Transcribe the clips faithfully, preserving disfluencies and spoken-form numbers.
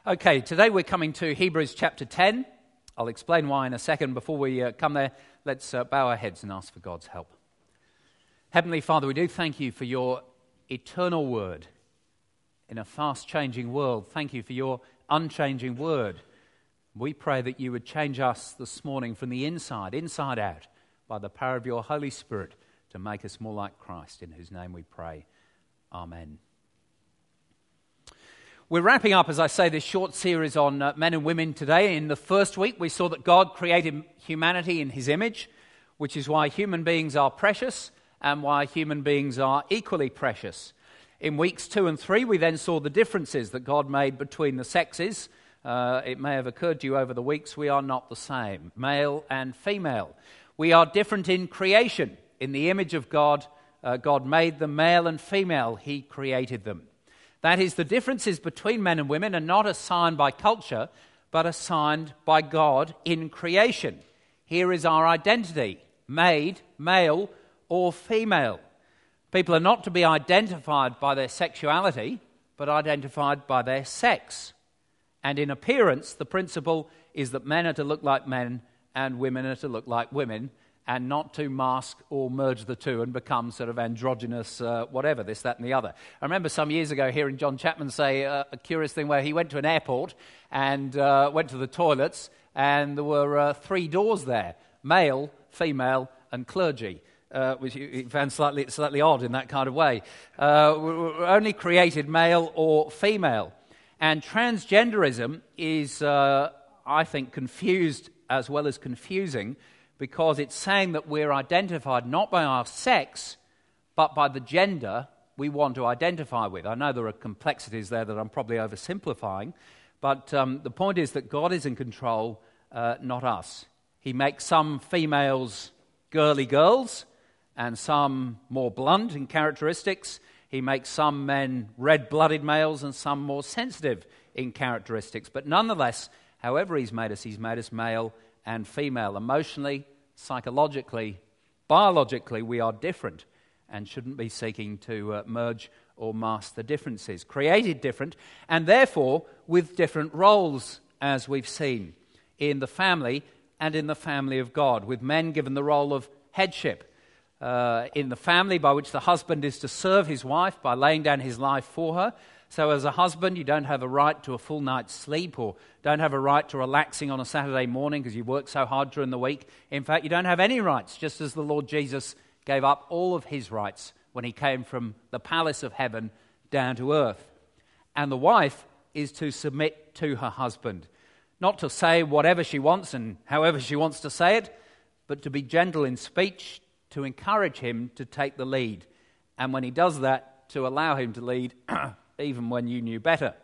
Okay, today we're coming to Hebrews chapter ten. I'll explain why in a second. Before we uh, come there, let's uh, bow our heads and ask for God's help. Heavenly Father, we do thank you for your eternal word in a fast-changing world. Thank you for your unchanging word. We pray that you would change us this morning from the inside, inside out, by the power of your Holy Spirit to make us more like Christ, in whose name we pray. Amen. We're wrapping up, as I say, this short series on uh, men and women today. In the first week, we saw that God created humanity in his image, which is why human beings are precious and why human beings are equally precious. In weeks two and three, we then saw the differences that God made between the sexes. Uh, it may have occurred to you over the weeks, we are not the same, male and female. We are different in creation. In the image of God, uh, God made them male and female. He created them. That is, the differences between men and women are not assigned by culture, but assigned by God in creation. Here is our identity, made, male or female. People are not to be identified by their sexuality, but identified by their sex. And in appearance, the principle is that men are to look like men and women are to look like women, and not to mask or merge the two and become sort of androgynous, uh, whatever, this, that, and the other. I remember some years ago hearing John Chapman say uh, a curious thing where he went to an airport and uh, went to the toilets, and there were uh, three doors there, male, female, and clergy, uh, which he found slightly, slightly odd in that kind of way. Uh, we're only created male or female. And transgenderism is, uh, I think, confused as well as confusing, because it's saying that we're identified not by our sex, but by the gender we want to identify with. I know there are complexities there that I'm probably oversimplifying, but um, the point is that God is in control, uh, not us. He makes some females girly girls and some more blunt in characteristics. He makes some men red-blooded males and some more sensitive in characteristics. But nonetheless, however he's made us, he's made us male and female. Emotionally, psychologically, biologically, we are different and shouldn't be seeking to uh, merge or mask the differences. Created different, and therefore with different roles, as we've seen, in the family and in the family of God, with men given the role of headship. Uh, in the family, by which the husband is to serve his wife by laying down his life for her. So as a husband, you don't have a right to a full night's sleep, or don't have a right to relaxing on a Saturday morning because you work so hard during the week. In fact, you don't have any rights, just as the Lord Jesus gave up all of his rights when he came from the palace of heaven down to earth. And the wife is to submit to her husband, not to say whatever she wants and however she wants to say it, but to be gentle in speech, to encourage him to take the lead. And when he does that, to allow him to lead even when you knew better.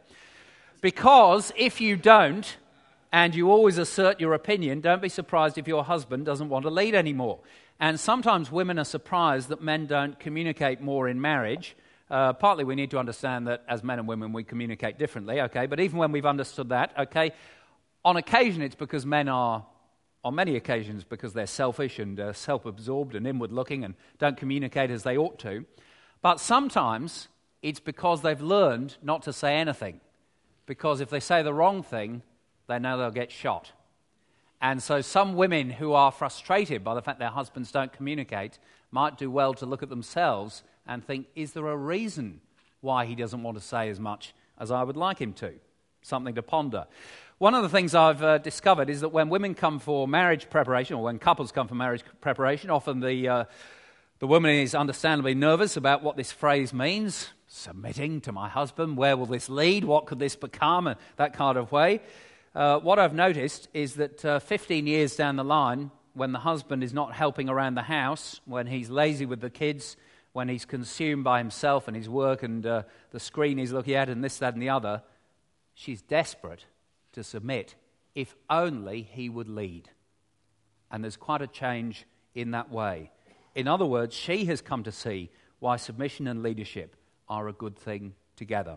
Because if you don't, and you always assert your opinion, don't be surprised if your husband doesn't want to lead anymore. And sometimes women are surprised that men don't communicate more in marriage. Uh, partly we need to understand that as men and women we communicate differently, okay? But even when we've understood that, okay, on occasion it's because men are, on many occasions, because they're selfish and uh, self-absorbed and inward-looking and don't communicate as they ought to. But sometimes it's because they've learned not to say anything. Because if they say the wrong thing, they know they'll get shot. And so some women who are frustrated by the fact their husbands don't communicate might do well to look at themselves and think, is there a reason why he doesn't want to say as much as I would like him to? Something to ponder. One of the things I've uh, discovered is that when women come for marriage preparation, or when couples come for marriage preparation, often the uh, the woman is understandably nervous about what this phrase means. Submitting to my husband, where will this lead? What could this become? And that kind of way. Uh, what I've noticed is that uh, fifteen years down the line, when the husband is not helping around the house, when he's lazy with the kids, when he's consumed by himself and his work and uh, the screen he's looking at and this, that, and the other, she's desperate to submit, if only he would lead. And there's quite a change in that way. In other words, she has come to see why submission and leadership are a good thing together.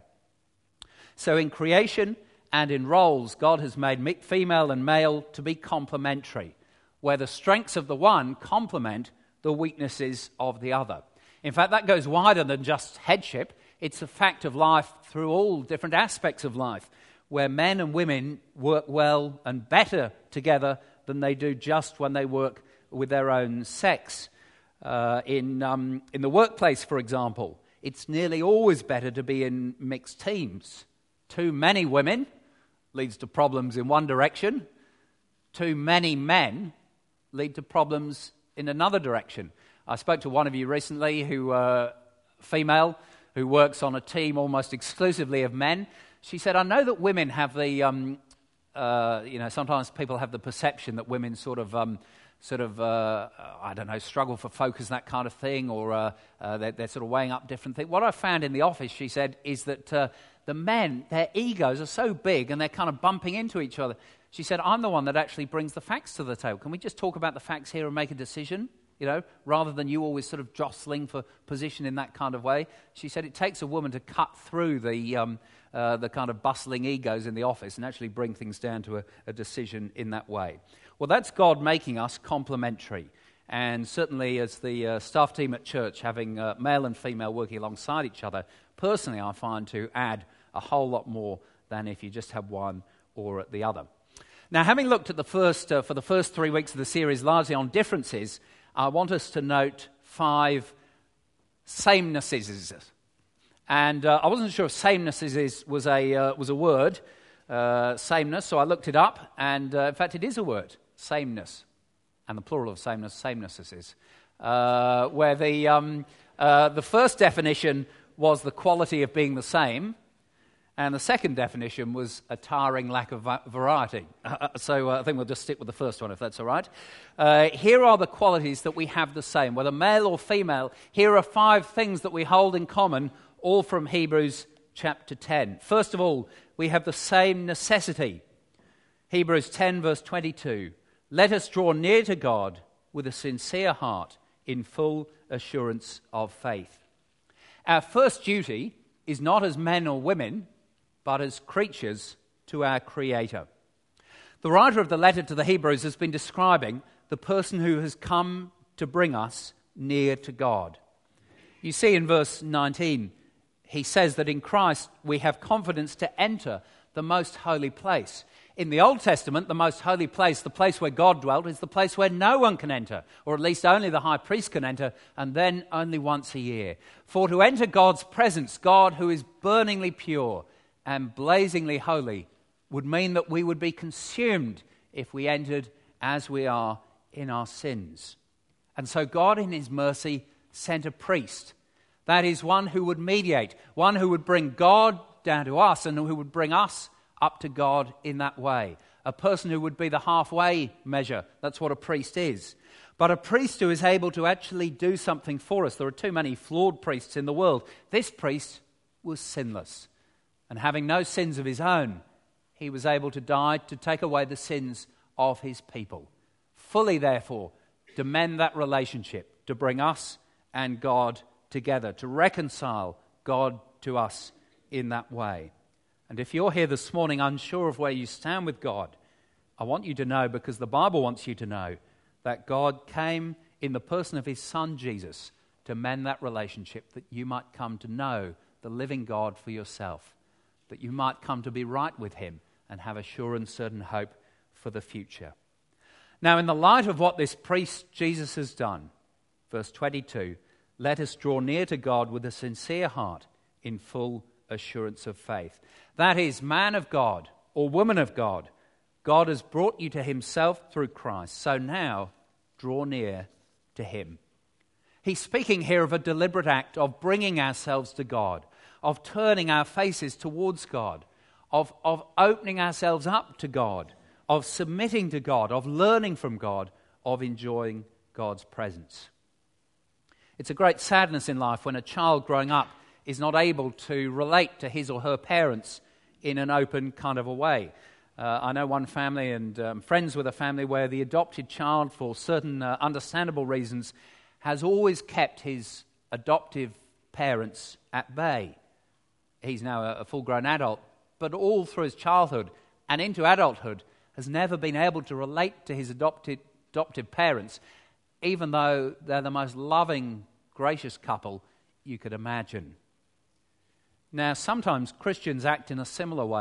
So in creation and in roles, God has made female and male to be complementary, where the strengths of the one complement the weaknesses of the other. In fact, that goes wider than just headship. It's a fact of life through all different aspects of life. where men and women work well and better together than they do just when they work with their own sex. Uh, in, um, in the workplace, for example, it's nearly always better to be in mixed teams. Too many women leads to problems in one direction. Too many men lead to problems in another direction. I spoke to one of you recently, who, uh, female, who works on a team almost exclusively of men. She said, I know that women have the, um, uh, you know, sometimes people have the perception that women sort of, um, sort of, uh, I don't know, struggle for focus, that kind of thing, or uh, uh, they're, they're sort of weighing up different things. What I found in the office, she said, is that uh, the men, their egos are so big and they're kind of bumping into each other. She said, I'm the one that actually brings the facts to the table. Can we just talk about the facts here and make a decision? You know, rather than you always sort of jostling for position in that kind of way. She said it takes a woman to cut through the um, uh, the kind of bustling egos in the office and actually bring things down to a, a decision in that way. Well, that's God making us complementary. And certainly as the uh, staff team at church, having uh, male and female working alongside each other, personally I find to add a whole lot more than if you just have one or the other. Now, having looked at the first uh, for the first three weeks of the series largely on differences, I want us to note five samenesses. And uh, I wasn't sure if samenesses was a uh, was a word, uh, sameness, so I looked it up, and uh, in fact it is a word, sameness, and the plural of sameness, samenesses, uh, where the, um, uh, the first definition was the quality of being the same, and the second definition was a tiring lack of va- variety. Uh, so uh, I think we'll just stick with the first one, if that's all right. Uh, here are the qualities that we have the same. Whether male or female, here are five things that we hold in common, all from Hebrews chapter ten. First of all, we have the same necessity. Hebrews ten, verse twenty-two. Let us draw near to God with a sincere heart in full assurance of faith. Our first duty is not as men or women, but as creatures to our Creator. The writer of the letter to the Hebrews has been describing the person who has come to bring us near to God. You see in verse nineteen, he says that in Christ we have confidence to enter the most holy place. In the Old Testament, the most holy place, the place where God dwelt, is the place where no one can enter, or at least only the high priest can enter, and then only once a year. For to enter God's presence, God who is burningly pure and blazingly holy, would mean that we would be consumed if we entered as we are in our sins. And so God in his mercy sent a priest. That is, one who would mediate, one who would bring God down to us and who would bring us up to God in that way. A person who would be the halfway measure. That's what a priest is. But a priest who is able to actually do something for us. There are too many flawed priests in the world. This priest was sinless. And having no sins of his own, he was able to die to take away the sins of his people. Fully, therefore, to mend that relationship, to bring us and God together, to reconcile God to us in that way. And if you're here this morning unsure of where you stand with God, I want you to know, because the Bible wants you to know, that God came in the person of his Son Jesus to mend that relationship, that you might come to know the living God for yourself, that you might come to be right with him and have a sure and certain hope for the future. Now, in the light of what this priest Jesus has done, verse twenty-two, let us draw near to God with a sincere heart in full assurance of faith. That is, man of God or woman of God, God has brought you to himself through Christ. So now, draw near to him. He's speaking here of a deliberate act of bringing ourselves to God, of turning our faces towards God, of, of opening ourselves up to God, of submitting to God, of learning from God, of enjoying God's presence. It's a great sadness in life when a child growing up is not able to relate to his or her parents in an open kind of a way. Uh, I know one family and um, friends with a family where the adopted child, for certain uh, understandable reasons, has always kept his adoptive parents at bay. He's now a, a full-grown adult, but all through his childhood and into adulthood has never been able to relate to his adopted, adoptive parents, even though they're the most loving, gracious couple you could imagine. Now, sometimes Christians act in a similar way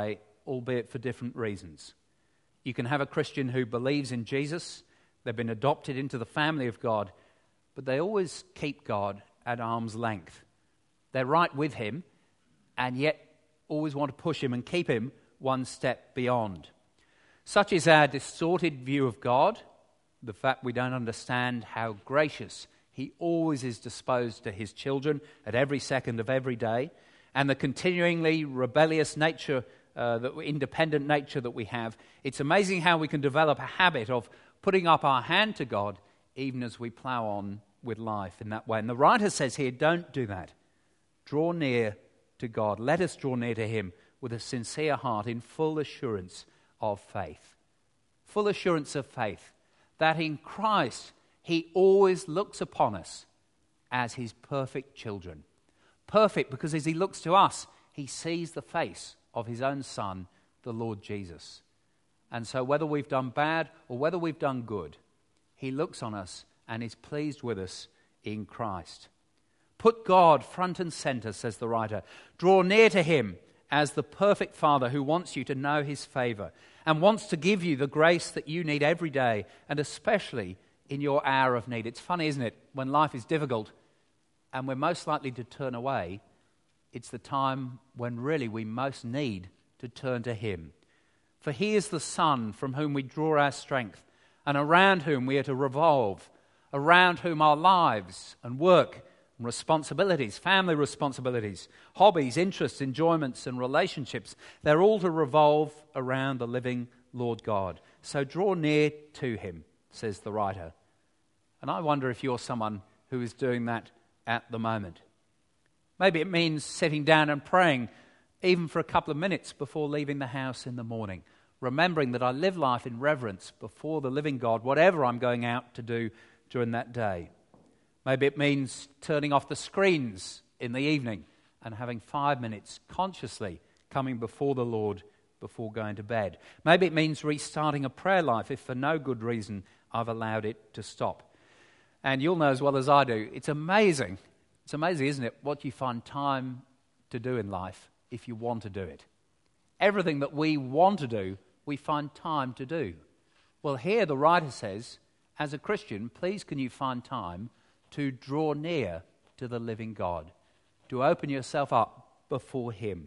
albeit for different reasons. You can have a Christian who believes in Jesus, they've been adopted into the family of God, but they always keep God at arm's length. They're right with him, and yet always want to push him and keep him one step beyond. Such is our distorted view of God, the fact we don't understand how gracious he always is disposed to his children at every second of every day, and the continuingly rebellious nature, uh, the independent nature that we have. It's amazing how we can develop a habit of putting up our hand to God even as we plough on with life in that way. And the writer says here, don't do that. Draw near to God. Let us draw near to him with a sincere heart in full assurance of faith. Full assurance of faith that in Christ he always looks upon us as his perfect children. Perfect because as he looks to us, he sees the face of his own Son, the Lord Jesus. And so whether we've done bad or whether we've done good, he looks on us and is pleased with us in Christ. Put God front and center, says the writer. Draw near to him as the perfect Father who wants you to know his favor and wants to give you the grace that you need every day, and especially in your hour of need. It's funny, isn't it? When life is difficult and we're most likely to turn away, it's the time when really we most need to turn to him. For he is the Son from whom we draw our strength and around whom we are to revolve, around whom our lives and work and responsibilities, family responsibilities, hobbies, interests, enjoyments and relationships, they're all to revolve around the living Lord God. So draw near to him, says the writer. And I wonder if you're someone who is doing that at the moment. Maybe it means sitting down and praying even for a couple of minutes before leaving the house in the morning, remembering that I live life in reverence before the living God, whatever I'm going out to do during that day. Maybe it means turning off the screens in the evening and having five minutes consciously coming before the Lord before going to bed. Maybe it means restarting a prayer life if for no good reason I've allowed it to stop. And you'll know as well as I do, it's amazing. It's amazing, isn't it, what you find time to do in life if you want to do it. Everything that we want to do, we find time to do. Well, here the writer says, as a Christian, please can you find time to draw near to the living God, to open yourself up before him.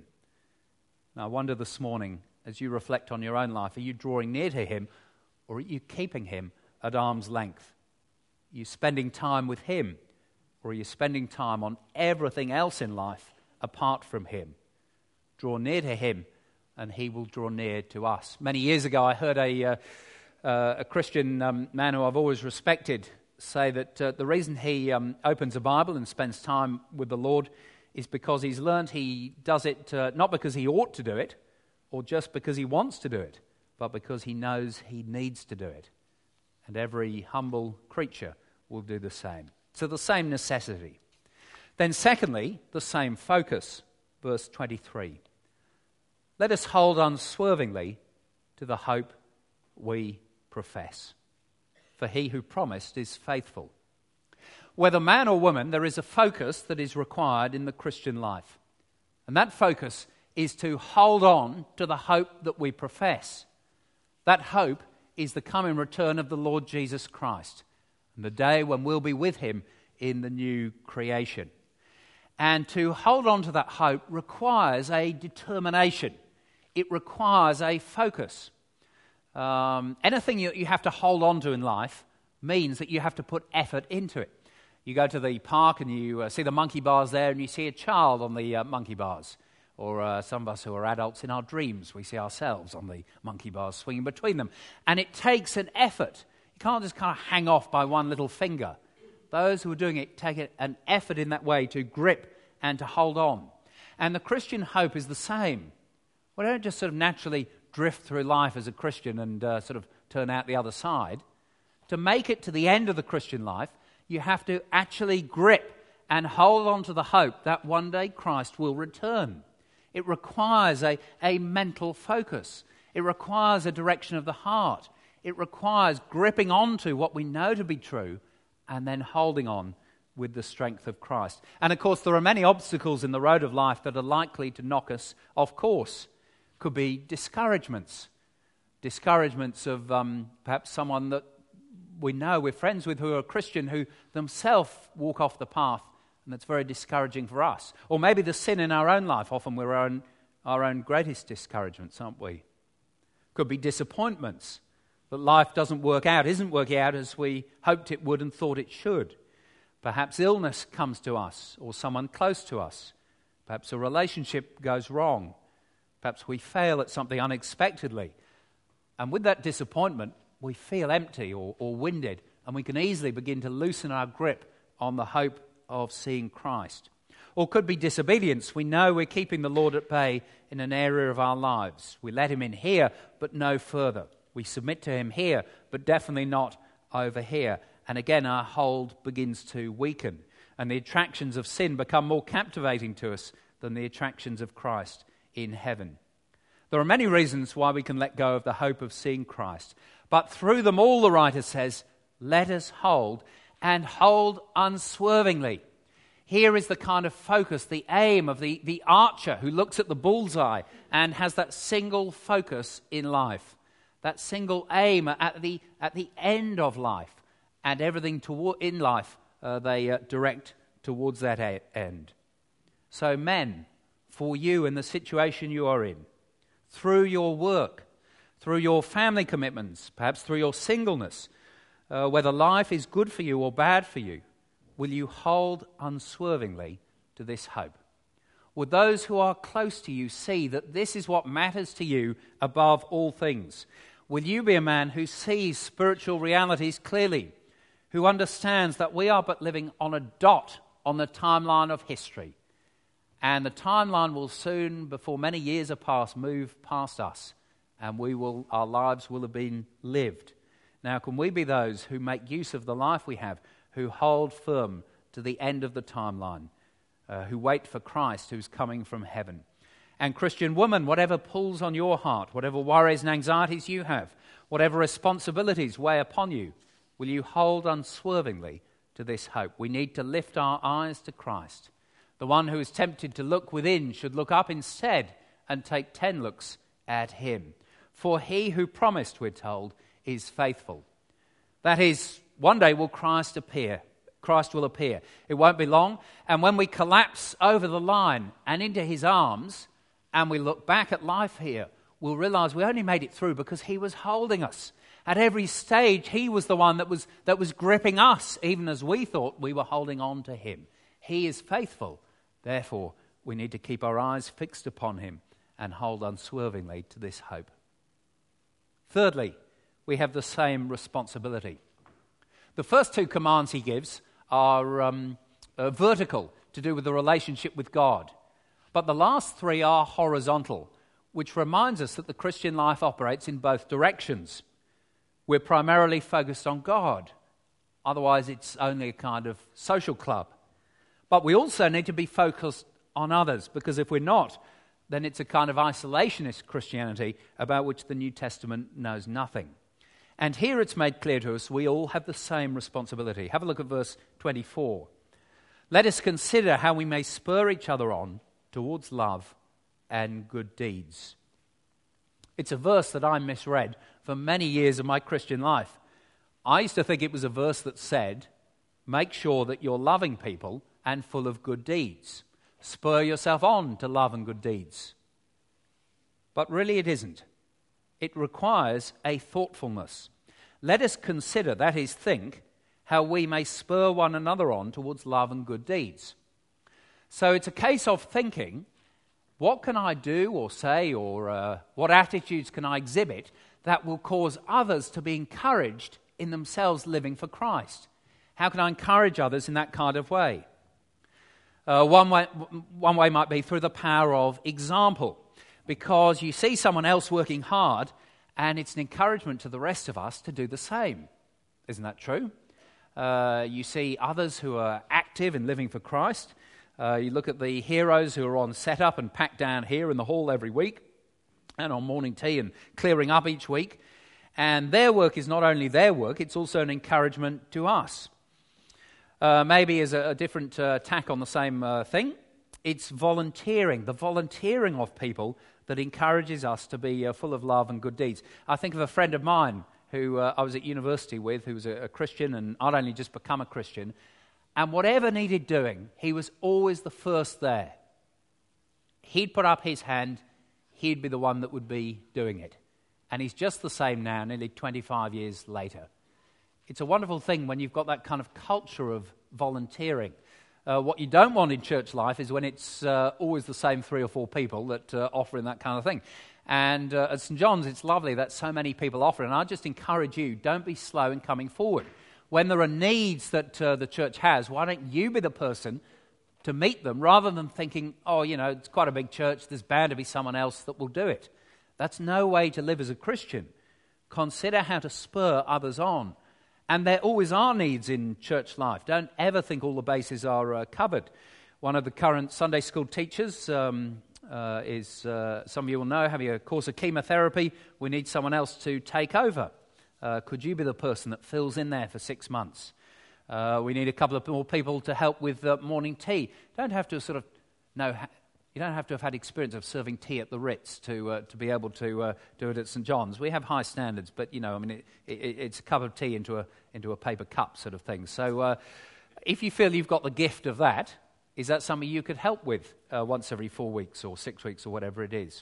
Now, I wonder this morning, as you reflect on your own life, are you drawing near to him or are you keeping him at arm's length? Are you spending time with him or are you spending time on everything else in life apart from him? Draw near to him and he will draw near to us. Many years ago, I heard a, uh, uh, a Christian um, man who I've always respected say that uh, the reason he um, opens a Bible and spends time with the Lord is because he's learned he does it uh, not because he ought to do it or just because he wants to do it, but because he knows he needs to do it. And every humble creature will do the same. So the same necessity. Then secondly, the same focus. Verse twenty-three. Let us hold unswervingly to the hope we profess. For he who promised is faithful. Whether man or woman, there is a focus that is required in the Christian life. And that focus is to hold on to the hope that we profess. That hope is the coming return of the Lord Jesus Christ, and the day when we'll be with him in the new creation. And to hold on to that hope requires a determination. It requires a focus. Um, anything you, you have to hold on to in life means that you have to put effort into it. You go to the park and you uh, see the monkey bars there and you see a child on the uh, monkey bars. Or uh, some of us who are adults in our dreams, we see ourselves on the monkey bars swinging between them. And it takes an effort. You can't just kind of hang off by one little finger. Those who are doing it take an effort in that way to grip and to hold on. And the Christian hope is the same. We don't just sort of naturally drift through life as a Christian and uh, sort of turn out the other side. To make it to the end of the Christian life, you have to actually grip and hold on to the hope that one day Christ will return. It requires a, a mental focus. It requires a direction of the heart. It requires gripping onto what we know to be true and then holding on with the strength of Christ. And of course, there are many obstacles in the road of life that are likely to knock us off course. Could be discouragements. Discouragements of um, perhaps someone that we know, we're friends with, who are a Christian, who themselves walk off the path, and that's very discouraging for us. Or maybe the sin in our own life. Often we're our own, our own greatest discouragements, aren't we? Could be disappointments, that life doesn't work out, isn't working out as we hoped it would and thought it should. Perhaps illness comes to us, or someone close to us. Perhaps a relationship goes wrong. Perhaps we fail at something unexpectedly. And with that disappointment, we feel empty or, or winded, and we can easily begin to loosen our grip on the hope of seeing Christ. Or could be disobedience. We know we're keeping the Lord at bay in an area of our lives. We let him in here, but no further. We submit to him here, but definitely not over here. And again, our hold begins to weaken, and the attractions of sin become more captivating to us than the attractions of Christ in heaven. There are many reasons why we can let go of the hope of seeing Christ, but through them all, the writer says, let us hold, and hold unswervingly. Here is the kind of focus, the aim of the, the archer who looks at the bullseye and has that single focus in life, that single aim at the, at the end of life, and everything toward, in life uh, they uh, direct towards that a- end. So men, for you in the situation you are in, through your work, through your family commitments, perhaps through your singleness, uh, whether life is good for you or bad for you, will you hold unswervingly to this hope? Would those who are close to you see that this is what matters to you above all things? Will you be a man who sees spiritual realities clearly, who understands that we are but living on a dot on the timeline of history, and the timeline will soon, before many years are past, move past us, and we will, our lives will have been lived. Now, can we be those who make use of the life we have, who hold firm to the end of the timeline, uh, who wait for Christ who's coming from heaven? And Christian woman, whatever pulls on your heart, whatever worries and anxieties you have, whatever responsibilities weigh upon you, will you hold unswervingly to this hope? We need to lift our eyes to Christ. The one who is tempted to look within should look up instead and take ten looks at him. For he who promised, we're told, is faithful. That is, one day will Christ appear. Christ will appear. It won't be long. And when we collapse over the line and into his arms, and we look back at life here, we'll realize we only made it through because he was holding us. At every stage, he was the one that was, that was gripping us, even as we thought we were holding on to him. He is faithful. Therefore, we need to keep our eyes fixed upon him and hold unswervingly to this hope. Thirdly, we have the same responsibility. The first two commands he gives are um, uh, vertical, to do with the relationship with God. But the last three are horizontal, which reminds us that the Christian life operates in both directions. We're primarily focused on God. Otherwise, it's only a kind of social club. But we also need to be focused on others, because if we're not, then it's a kind of isolationist Christianity about which the New Testament knows nothing. And here it's made clear to us we all have the same responsibility. Have a look at verse twenty-four. Let us consider how we may spur each other on towards love and good deeds. It's a verse that I misread for many years of my Christian life. I used to think it was a verse that said, make sure that you're loving people and full of good deeds. Spur yourself on to love and good deeds. But really it isn't. It requires a thoughtfulness. Let us consider, that is, think, how we may spur one another on towards love and good deeds. So it's a case of thinking, what can I do or say, or uh, what attitudes can I exhibit that will cause others to be encouraged in themselves living for Christ? How can I encourage others in that kind of way? Uh, one way, one way might be through the power of example, because you see someone else working hard and it's an encouragement to the rest of us to do the same. Isn't that true? Uh, you see others who are active in living for Christ. Uh, you look at the heroes who are on setup and packed down here in the hall every week and on morning tea and clearing up each week. And their work is not only their work, it's also an encouragement to us. Uh, maybe as a, a different uh, tack on the same uh, thing, it's volunteering. The volunteering of people that encourages us to be uh, full of love and good deeds. I think of a friend of mine who uh, I was at university with, who was a, a Christian, and I'd only just become a Christian, and whatever needed doing, he was always the first there. He'd put up his hand, he'd be the one that would be doing it. And he's just the same now, nearly twenty-five years later. It's a wonderful thing when you've got that kind of culture of volunteering. Uh, what you don't want in church life is when it's uh, always the same three or four people that uh, offer in that kind of thing. And uh, at St John's, it's lovely that so many people offer. And I just encourage you, don't be slow in coming forward. When there are needs that uh, the church has, why don't you be the person to meet them rather than thinking, oh, you know, it's quite a big church, there's bound to be someone else that will do it. That's no way to live as a Christian. Consider how to spur others on. And there always are needs in church life. Don't ever think all the bases are uh, covered. One of the current Sunday school teachers um, uh, is, uh, some of you will know, having a course of chemotherapy. We need someone else to take over. Uh, could you be the person that fills in there for six months? Uh, we need a couple of more people to help with uh, morning tea. Don't have to sort of know... Ha- You don't have to have had experience of serving tea at the Ritz to uh, to be able to uh, do it at St John's. We have high standards, but you know, I mean, it, it, it's a cup of tea into a into a paper cup sort of thing. So, uh, if you feel you've got the gift of that, is that something you could help with uh, once every four weeks or six weeks or whatever it is?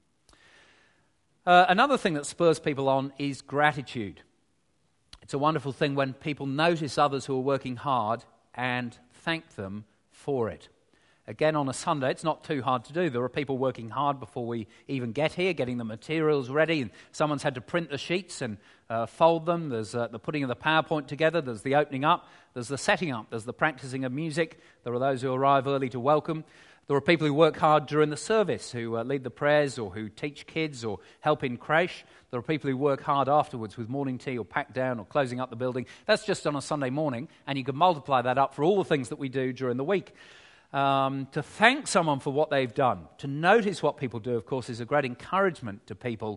Uh, another thing that spurs people on is gratitude. It's a wonderful thing when people notice others who are working hard and thank them for it. Again, on a Sunday, it's not too hard to do. There are people working hard before we even get here, getting the materials ready, and someone's had to print the sheets and uh, fold them. There's uh, the putting of the PowerPoint together. There's the opening up. There's the setting up. There's the practicing of music. There are those who arrive early to welcome. There are people who work hard during the service, who uh, lead the prayers or who teach kids or help in creche. There are people who work hard afterwards with morning tea or pack down or closing up the building. That's just on a Sunday morning, and you can multiply that up for all the things that we do during the week. Um, to thank someone for what they've done, to notice what people do, of course, is a great encouragement to people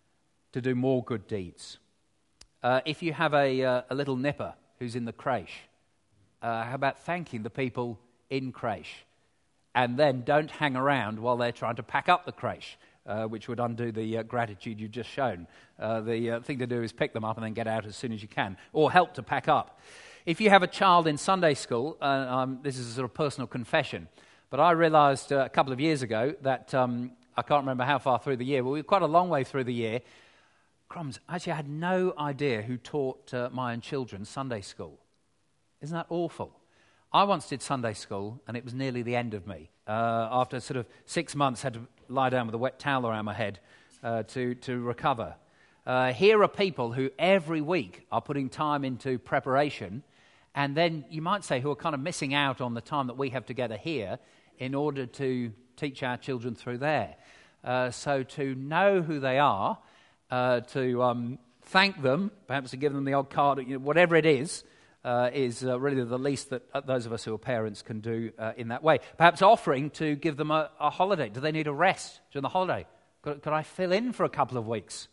to do more good deeds. Uh, if you have a, uh, a little nipper who's in the creche, uh, how about thanking the people in creche? And then don't hang around while they're trying to pack up the creche, uh, which would undo the uh, gratitude you've just shown. Uh, the uh, thing to do is pick them up and then get out as soon as you can, or help to pack up. If you have a child in Sunday school, uh, um, this is a sort of personal confession, but I realised uh, a couple of years ago that, um, I can't remember how far through the year, but we were quite a long way through the year. Crumbs, actually I had no idea who taught uh, my own children Sunday school. Isn't that awful? I once did Sunday school, and it was nearly the end of me. Uh, after sort of six months, had to lie down with a wet towel around my head uh, to, to recover. Uh, here are people who every week are putting time into preparation, and then you might say who are kind of missing out on the time that we have together here in order to teach our children through there. Uh, so to know who they are, uh, to um, thank them, perhaps to give them the odd card, you know, whatever it is, uh, is uh, really the least that uh, those of us who are parents can do uh, in that way. Perhaps offering to give them a, a holiday. Do they need a rest during the holiday? Could, could I fill in for a couple of weeks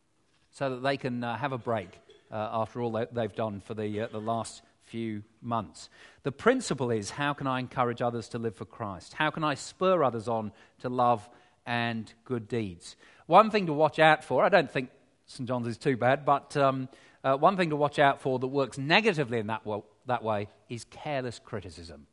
so that they can uh, have a break uh, after all they, they've done for the uh, the last few months. The principle is, how can I encourage others to live for Christ? How can I spur others on to love and good deeds? One thing to watch out for, I don't think St John's is too bad, but um, uh, one thing to watch out for that works negatively in that, wo- that way is careless criticism.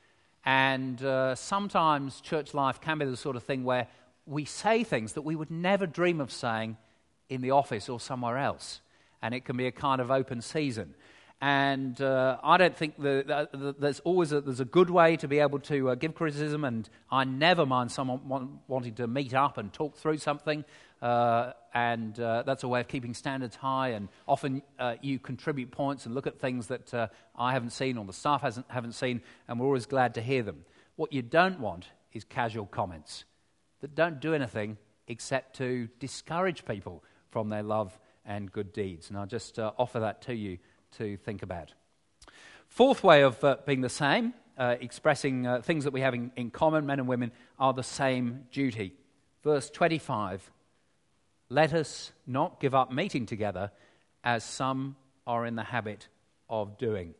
And uh, sometimes church life can be the sort of thing where we say things that we would never dream of saying in the office or somewhere else. And it can be a kind of open season. And uh, I don't think the, the, the, there's always a, there's a good way to be able to uh, give criticism, and I never mind someone want, wanting to meet up and talk through something, uh, and uh, that's a way of keeping standards high, and often uh, you contribute points and look at things that uh, I haven't seen or the staff hasn't, haven't seen, and we're always glad to hear them. What you don't want is casual comments that don't do anything except to discourage people from their love and good deeds, and I'll just uh, offer that to you to think about. Fourth way of uh, being the same, uh, expressing uh, things that we have in, in common, men and women, are the same duty. Verse twenty-five, let us not give up meeting together as some are in the habit of doing.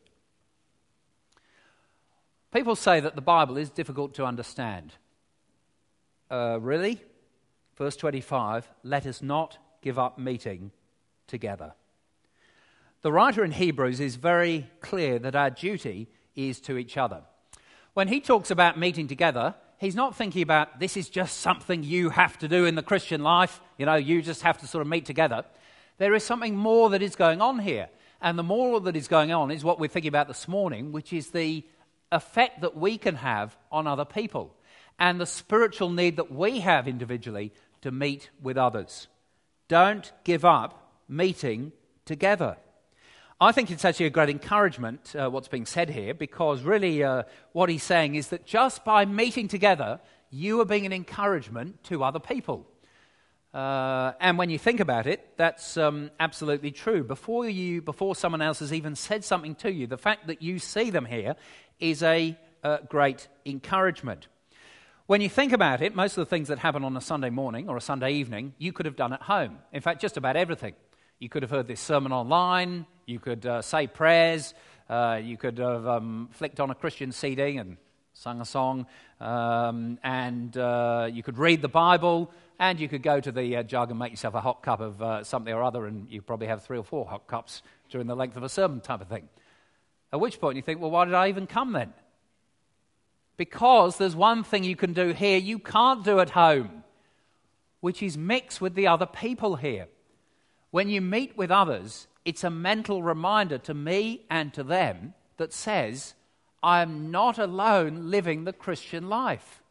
People say that the Bible is difficult to understand. Uh, really? verse twenty-five, let us not give up meeting together. The writer in Hebrews is very clear that our duty is to each other. When he talks about meeting together, he's not thinking about this is just something you have to do in the Christian life. You know, you just have to sort of meet together. There is something more that is going on here. And the more that is going on is what we're thinking about this morning, which is the effect that we can have on other people and the spiritual need that we have individually to meet with others. Don't give up meeting together. I think it's actually a great encouragement, uh, what's being said here, because really uh, what he's saying is that just by meeting together, you are being an encouragement to other people. Uh, and when you think about it, that's um, absolutely true. Before you, before someone else has even said something to you, the fact that you see them here is a uh, great encouragement. When you think about it, most of the things that happen on a Sunday morning or a Sunday evening, you could have done at home. In fact, just about everything. You could have heard this sermon online, you could uh, say prayers, uh, you could have um, flicked on a Christian C D and sung a song, um, and uh, you could read the Bible, and you could go to the uh, jug and make yourself a hot cup of uh, something or other, and you probably have three or four hot cups during the length of a sermon type of thing. At which point you think, well, why did I even come then? Because there's one thing you can do here you can't do at home, which is mix with the other people here. When you meet with others, it's a mental reminder to me and to them that says, I'm not alone living the Christian life.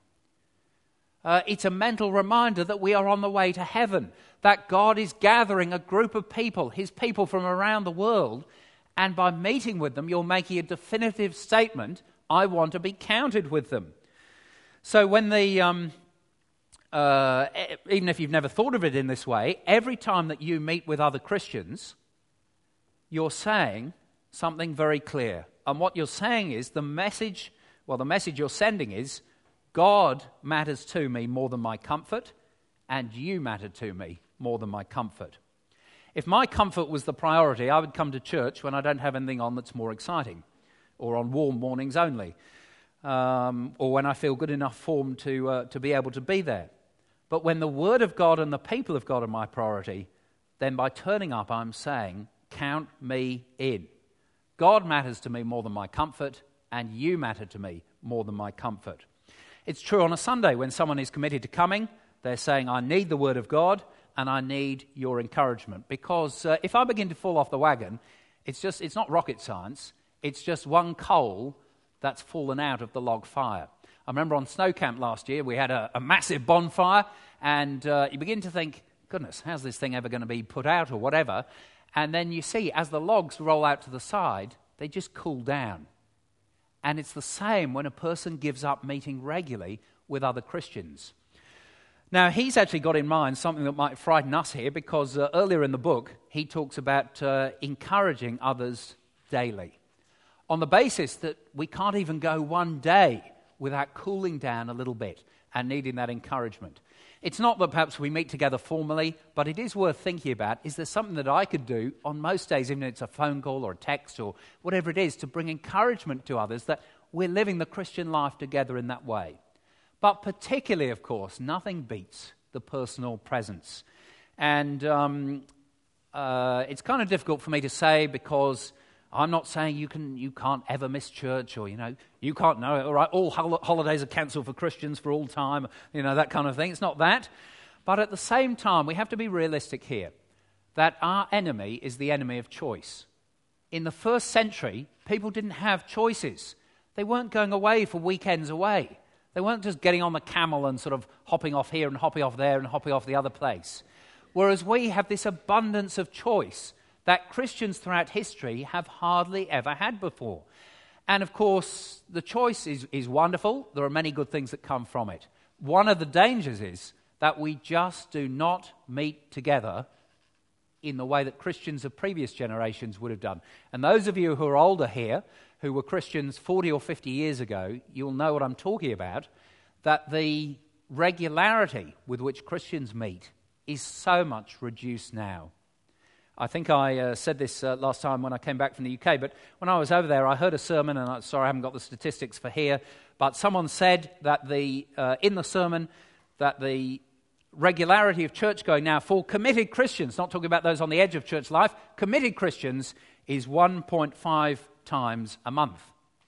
Uh, it's a mental reminder that we are on the way to heaven, that God is gathering a group of people, his people from around the world, and by meeting with them, you're making a definitive statement, I want to be counted with them. So when the... Um, Uh, even if you've never thought of it in this way, every time that you meet with other Christians, you're saying something very clear. And what you're saying is the message, well, the message you're sending is, God matters to me more than my comfort, and you matter to me more than my comfort. If my comfort was the priority, I would come to church when I don't have anything on that's more exciting, or on warm mornings only, um, or when I feel good enough form to uh, to be able to be there. But when the Word of God and the people of God are my priority, then by turning up, I'm saying, count me in. God matters to me more than my comfort, and you matter to me more than my comfort. It's true on a Sunday when someone is committed to coming, they're saying, I need the Word of God, and I need your encouragement. Because uh, if I begin to fall off the wagon, it's just it's not rocket science, it's just one coal that's fallen out of the log fire. I remember on snow camp last year, we had a, a massive bonfire, and uh, you begin to think, goodness, how's this thing ever going to be put out or whatever? And then you see, as the logs roll out to the side, they just cool down. And it's the same when a person gives up meeting regularly with other Christians. Now, he's actually got in mind something that might frighten us here, because uh, earlier in the book, he talks about uh, encouraging others daily, on the basis that we can't even go one day without cooling down a little bit and needing that encouragement. It's not that perhaps we meet together formally, but it is worth thinking about, is there something that I could do on most days, even if it's a phone call or a text or whatever it is, to bring encouragement to others that we're living the Christian life together in that way. But particularly, of course, nothing beats the personal presence. And um, uh, it's kind of difficult for me to say, because I'm not saying you can, you can't ever miss church, or, you know, you can't know, all right, all hol- holidays are cancelled for Christians for all time, you know, that kind of thing. It's not that. But at the same time, we have to be realistic here, that our enemy is the enemy of choice. In the first century, people didn't have choices. They weren't going away for weekends away. They weren't just getting on the camel and sort of hopping off here and hopping off there and hopping off the other place. Whereas we have this abundance of choice that Christians throughout history have hardly ever had before. And of course, the choice is, is wonderful. There are many good things that come from it. One of the dangers is that we just do not meet together in the way that Christians of previous generations would have done. And those of you who are older here, who were Christians forty or fifty years ago, you'll know what I'm talking about, that the regularity with which Christians meet is so much reduced now. I think I uh, said this uh, last time when I came back from the U K, but when I was over there, I heard a sermon, and I'm sorry I haven't got the statistics for here, but someone said that the uh, in the sermon that the regularity of church going now for committed Christians, not talking about those on the edge of church life, committed Christians is one point five times a month.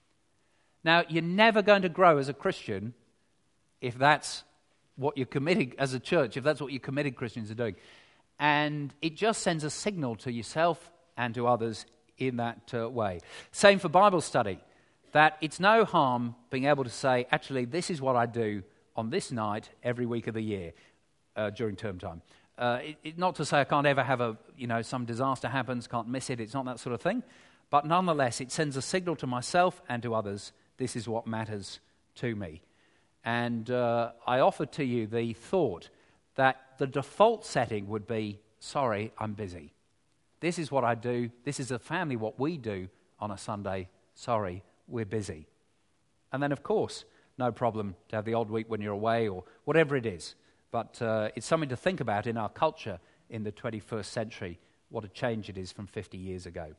Now, you're never going to grow as a Christian if that's what you're committed as a church, if that's what your committed Christians are doing. And it just sends a signal to yourself and to others in that uh, way. Same for Bible study, that it's no harm being able to say, actually, this is what I do on this night every week of the year uh, during term time. Uh, it, it, not to say I can't ever have a, you know, some disaster happens, can't miss it, it's not that sort of thing. But nonetheless, it sends a signal to myself and to others, this is what matters to me. And uh, I offer to you the thought that the default setting would be, sorry, I'm busy. This is what I do. This is a family, what we do on a Sunday. Sorry, we're busy. And then, of course, no problem to have the odd week when you're away or whatever it is. But uh, it's something to think about in our culture in the twenty-first century, what a change it is from fifty years ago.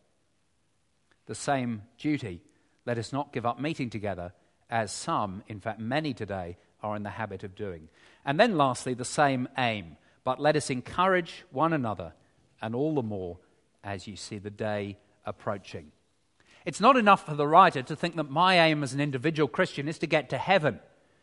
The same duty, let us not give up meeting together, as some, in fact many today, are in the habit of doing. And then lastly, the same aim, but let us encourage one another, and all the more as you see the day approaching. It's not enough for the writer to think that my aim as an individual Christian is to get to heaven.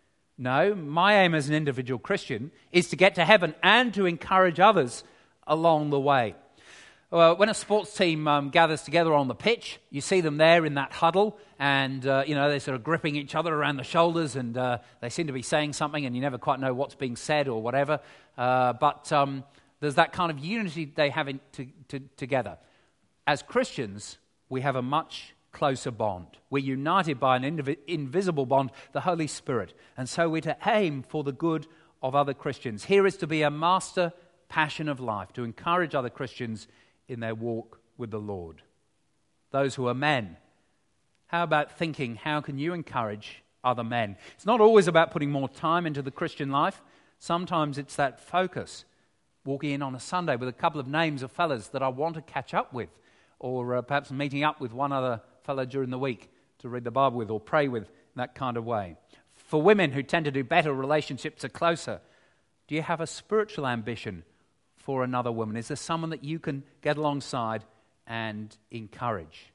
No, my aim as an individual Christian is to get to heaven and to encourage others along the way. Uh, when a sports team um, gathers together on the pitch, you see them there in that huddle, and uh, you know they're sort of gripping each other around the shoulders, and uh, they seem to be saying something, and you never quite know what's being said or whatever. Uh, but um, there's that kind of unity they have in to, to, together. As Christians, we have a much closer bond. We're united by an inv- invisible bond, the Holy Spirit, and so we're to aim for the good of other Christians. Here is to be a master passion of life, to encourage other Christians in their walk with the Lord. Those who are men, how about thinking, how can you encourage other men? It's not always about putting more time into the Christian life. Sometimes it's that focus, walking in on a Sunday with a couple of names of fellas that I want to catch up with, or uh, perhaps meeting up with one other fellow during the week to read the Bible with or pray with in that kind of way. For women who tend to do better, relationships are closer. Do you have a spiritual ambition for another woman? Is there someone that you can get alongside and encourage?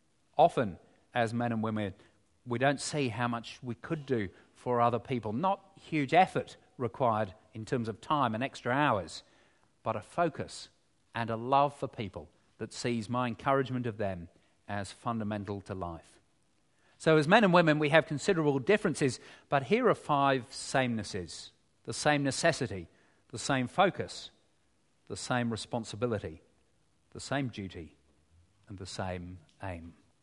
Often, as men and women, we don't see how much we could do for other people. Not huge effort required in terms of time and extra hours, but a focus and a love for people that sees my encouragement of them as fundamental to life. So as men and women, we have considerable differences, but here are five samenesses: the same necessity, the same focus, the same responsibility, the same duty, and the same aim.